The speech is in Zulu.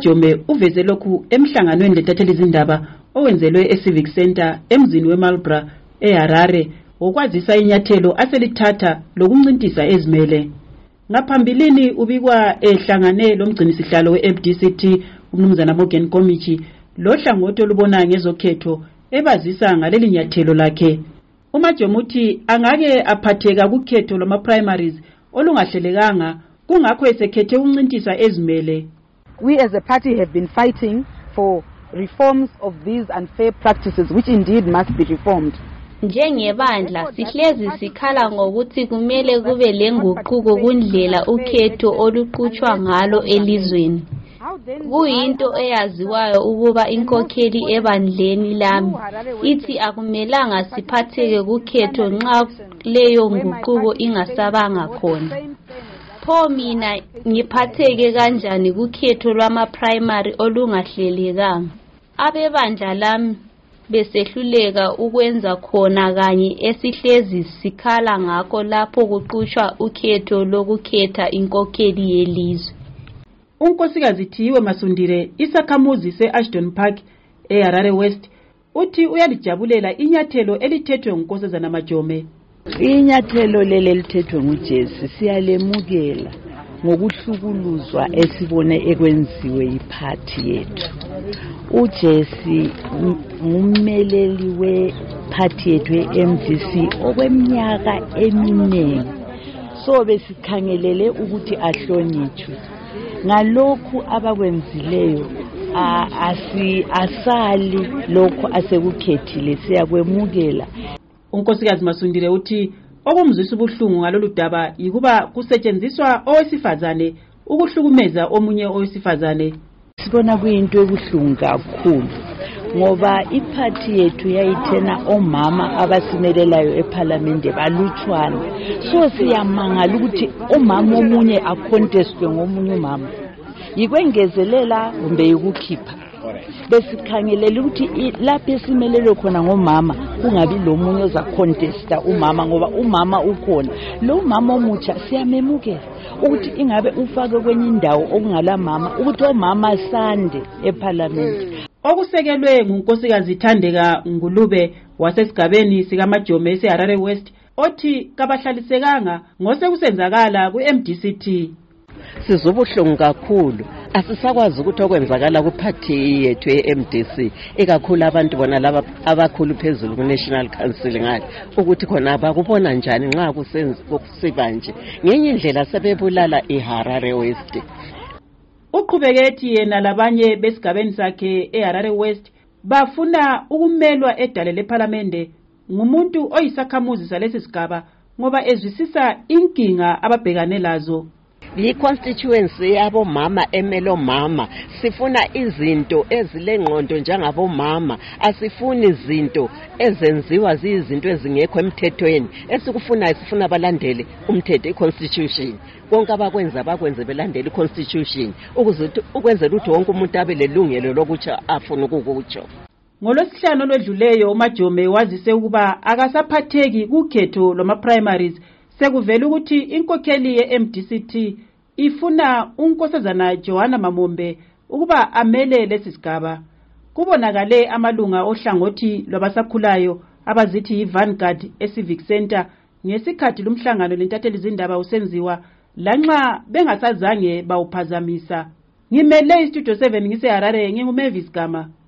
uMajome uveze lokhu emhlanganweni lentatheli izindaba owenzelwe eCivic Center emzini weMarlborough eHarare wokwazisa inyathelo aselithatha lokuncintisa ezimele. Ngaphambilini ubikwa ehlangane lomgcinisihlalo weFDCT umnumzana Morgan Komichi lo hlangothi olubona ngezokhetho ebazisa ngaleli nyathelo lakhe. uMajome uthi angake aphatheka kukhetho loma primaries olungahlelekanga kungakho esekhethe ukuncintisa ezimele. We as a party have been fighting for reforms of these unfair practices which indeed must be reformed. Njengebandla sihlezi sikhala ngokuthi kumele kube lenguquko kundlela ukhetho oluqhutshwa ngalo elizweni. Kuyinto eyaziwayo ukuba inkokheli ebandleni lami ithi akumelanga siphatheke kukhetho nxa leyo nguquko ingasabanga khona. Pho mina ngiphatheke kanjani kukhetho lwama primary olungahlelekanga? Abebandla lami besehluleka ukwenza khona kanye esihlezi sikhala ngakho lapho kuqhutshwa ukhetho lokukhetha inkokheli yelizwe. uNkosikazi Thiwe Masundire isakhamuzi seAshton Park eHarare West uthi uyalijabulela inyathelo elithethwe nguNkosazana Majome. Inyathelo leli lithethwe nguJesi siyalemukela ngokuhlukuluzwa esibone ekwenziwe iphathi yethu. uJesi ngummeleli wephathi yethu eMDC okweminyaka eminingi, so besikhangelele ukuthi ahlonitshwe. Ngalokhu abakwenzileyo asali lokho asekukhethile siyakwemukela. uNkosikazi Masundire uthi okumzwisa ubuhlungu ngalolu daba yikuba kusetshenziswa owesifazane ukuhlukumeza omunye owesifazane. Sibona kuyinto ebuhlungu kakhulu ngoba iphathi yethu yayithena omama abasimelelayo eParliament balutshwana, so siyamangala ukuthi omama omunye acontestwe ngomunye umama. Yikwengezelela kumbe yikukhipha. Besikhangelela ukuthi lapho esimelelwe khona ngomama kungabi lomunye oza contesta umama ngoba umama ukhona. Lo mama omutsha siyamemukela ukuthi ingabe ufake kwenye indawo okungala mama ukuthi omama sande eParliament. Okusekelwe nguNkosikazi Thandeka Ngulube wasesigabeni sikaMajome eHarare West othi kabahlalisekanga ngosekusenzakala kuMDCT. Sizobuhlungu kakhulu, asisakwazi ukuthi okwenzakala kuphathi yethu eMDC ikakhulu abantu bona laba abakhulu phezulu kuNational Council ngale ukuthi khona bakubona njani nxa kusiba nje ngenye indlela sebebulala eHarare West. Uqhubeke ethi yena labanye besigabeni sakhe eHarare West bafuna ukumelwa edale leParliament ngumuntu oyisakhamuzi salesi sigaba ngoba ezwisisa inkinga ababhekane lazo. Yi-constituency yabo mama emelo mama sifuna izinto ezilengqondo njengabo mama, asifuni izinto ezenziwa zizinto ezingekho emthethweni. Esikufunayo sifuna abalandele umthetho iconstitution. Konke abakwenza bakwenze belandele iconstitution ukwenzela ukuthi wonke umuntu abe lelungelo lokuthi afune ukukutsho. NgoLwesihlanu olwedluleyo uMajome wazise ukuba akasaphatheki kukhetho loma primaries sekuvela ukuthi inkokheli yeMDCT ifuna uNkosazana Joanna Mamombe ukuba amele lesisigaba. Kubonakale amalunga ohlangothi lwabasakhulayo abazithi yiVanguard eCivic Center ngesikhathi lumhlangano lentatheli izindaba usenziwa lanxa bengasazange bawuphazamisa. Ngimele iStudio 7 ngiseHarare nginguMavis Gama.